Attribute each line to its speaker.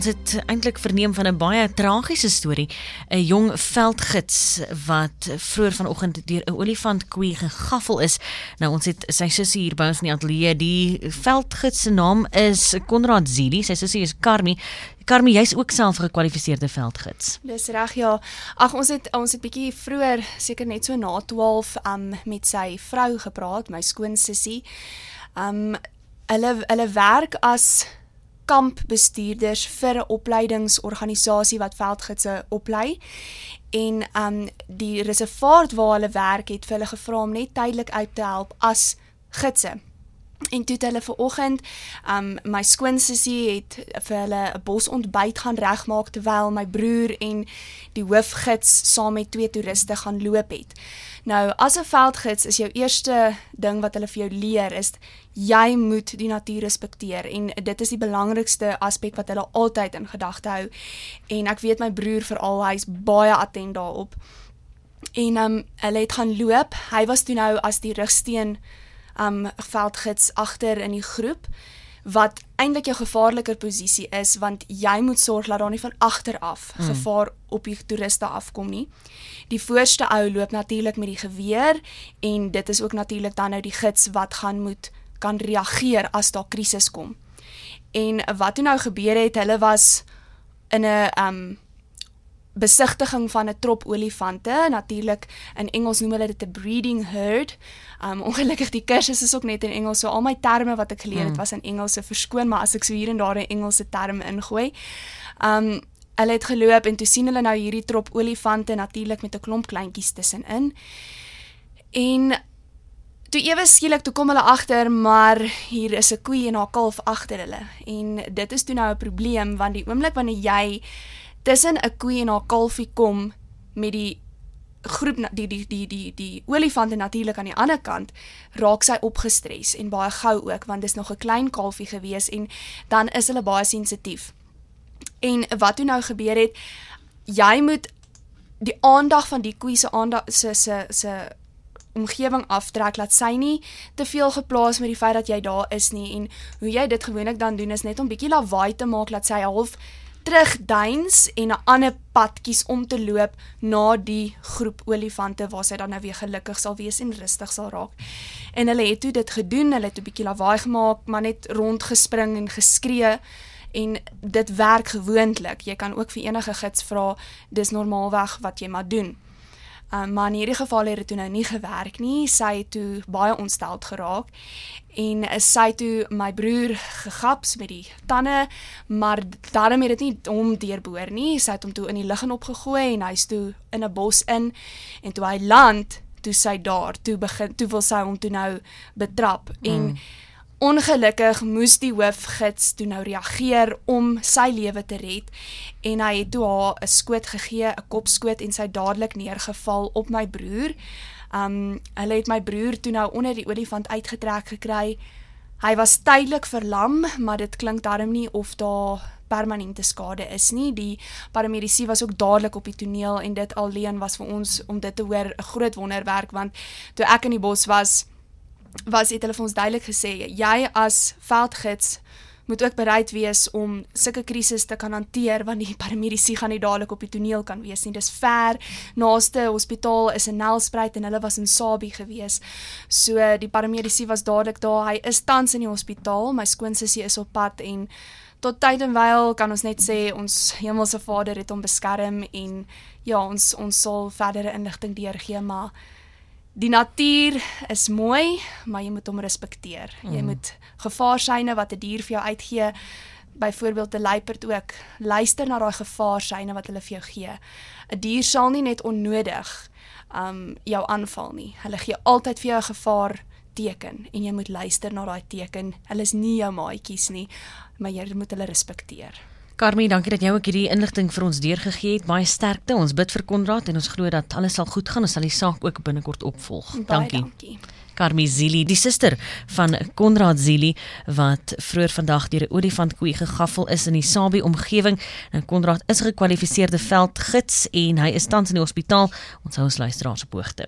Speaker 1: Ons het eintlik verneem van 'n baie tragiese storie. 'n Jong veldgids wat vroeër vanoggend deur 'n olifantkoei gegaffel is. Nou ons het sy sussie hier by ons in die ateljee. Die veldgids se naam is Konrad Zili. Sy sussie is Karmi. Karmi, jy's ook self 'n gekwalifiseerde veldgids.
Speaker 2: Dis reg, ja. Ag, ons het bietjie vroeër, seker net so na 12, met sy vrou gepraat, my skoonsussie. Hulle werk as kampbestuurders vir 'n opleidingsorganisasie wat veldgidse oplei. En die reservaat waar hulle werk het vir hulle gevra om net tydelik uit te help as gidse. En toe het hulle vanoggend, my skoonsussie het vir hulle 'n bosontbyt gaan regmaak terwyl my broer en die hoofgids saam met 2 toeriste gaan loop het. Nou, as 'n veldgids is jou eerste ding wat hulle vir jou leer is, jy moet die natuur respekteer en dit is die belangrikste aspek wat hulle altyd in gedagte hou. En ek weet my broer veral, hy's baie attent daarop. En hulle het gaan loop. Hy was toe nou as die rigsteen veldgids agter in die groep, wat eintlik jou gevaarliker posisie is, want jy moet sorg dat daar nie van agter af gevaar op die toeriste afkom nie. Die voorste ou loop natuurlik met die geweer, en dit is ook natuurlik dan nou die gids wat kan reageer as daar krisis kom. En wat toe nou gebeur het, hulle was in 'n besigtiging van 'n trop olifante, natuurlik in Engels noem hulle dit 'n breeding herd. Ongelukkig die kursus is ook net in Engels, so al my terme wat ek geleer het was in Engels, so verskoon maar as ek so hier en daar 'n Engelse term ingooi. Hulle het geloop en toe sien hulle nou hierdie trop olifante natuurlik met 'n klomp kleintjies tussenin. En toe ewe skielik toe kom hulle agter, maar hier is 'n koei en haar kalf agter hulle. En dit is toe nou 'n probleem, want die oomblik wanneer jy tussen 'n koei en haar kalfie kom met die groep, die olifante natuurlik aan die ander kant, raak sy opgestres en baie gou ook, want dis nog 'n klein kalfie gewees en dan is hulle baie sensitief. En wat toe nou gebeur het, jy moet die aandag van die koei se omgewing aftrek, laat sy nie te veel geplaas met die feit dat jy daar is nie, en hoe jy dit gewoonlik dan doen is net om bietjie lawaai te maak, laat sy half terugduins en 'n ander pad kies om te loop na die groep olifante waar sy dan nou weer gelukkig sal wees en rustig sal raak. En hulle het toe dit gedoen, hulle het 'n bietjie lawaai gemaak, maar net rondgespring en geskree, en dit werk gewoonlik. Jy kan ook vir enige gids vra, dis normaalweg wat jy maar doen. Maar in hierdie geval het dit toe nou nie gewerk nie. Sy het toe baie ontsteld geraak en sy het toe my broer gegaps met die tande, maar daarom het dit nie hom deurboor nie. Sy het hom toe in die lug opgegooi en hy's toe in 'n bos in, en toe hy land, toe sy daar, toe wil sy hom toe nou betrap. En ongelukkig moes die hoofgids toe nou reageer om sy lewe te red, en hy het toe haar 'n skoot gegee, 'n kopskoot, en sy dadelik neergeval op my broer. Hulle het my broer toe nou onder die olifant uitgetrek gekry. Hy was tydelik verlam, maar dit klink darm nie of daar permanente skade is nie. Die paramedici was ook dadelik op die toneel, en dit alleen was vir ons om dit te hoor 'n groot wonderwerk, want toe ek in die bos was het hulle vir ons duidelik gesê, jy as veldgids moet ook bereid wees om sulke krisis te kan hanteer, want die paramedici gaan nie dadelik op die toneel kan wees nie. Dis ver, naaste hospitaal is in Nelspruit en hulle was in Sabie gewees. So die paramedici was dadelik daar. Hy is tans in die hospitaal, my skoonsussie is op pad, en tot tyd en wyl kan ons net sê, ons hemelse Vader het hom beskerm, en ja, ons sal verdere inligting deurgee, maar die natuur is mooi, maar jy moet hom respekteer. Jy moet gevaarsyne wat 'n dier vir jou uitgee, byvoorbeeld 'n luiperd ook, luister na daai gevaarsyne wat hulle vir jou gee. 'n Dier sal nie net onnodig jou aanval nie. Hulle gee altyd vir jou 'n gevaar teken, en jy moet luister na daai teken. Hulle is nie jou maatjies nie, maar jy moet hulle respekteer.
Speaker 1: Karmi, dankie dat jy ook hierdie inligting vir ons deurgegee het. Baie sterkte. Ons bid vir Konrad en ons glo dat alles sal goed gaan. Ons sal die saak ook binnekort opvolg. Dankie. Karmi Zili, die suster van Konrad Zili, wat vroeër vandag deur 'n olifantkoei gegaffel is in die Sabie omgewing. En Konrad is 'n gekwalifiseerde veldgids en hy is tans in die hospitaal. Ons hou ons luisteraars op hoogte.